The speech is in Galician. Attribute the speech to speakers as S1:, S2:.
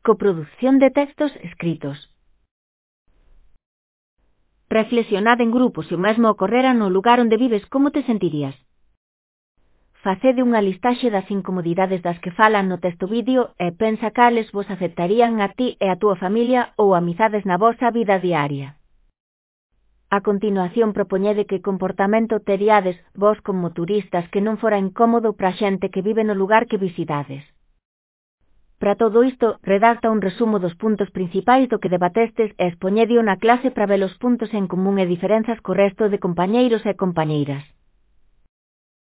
S1: Coproducción de textos escritos. Reflexionad en grupo se o mesmo ocorrera no lugar onde vives, como te sentirías? Facede unha listaxe das incomodidades das que falan no texto vídeo e pensa cales vos afectarían a ti e a túa familia ou amizades na vosa vida diaria. A continuación propoñede que comportamento teriades vos como turistas que non fora incómodo para a xente que vive no lugar que visitades. Para todo isto, redacta un resumo dos puntos principais do que debatestes e expoñedio na clase para ver os puntos en común e diferenzas co resto de compañeiros e compañeiras.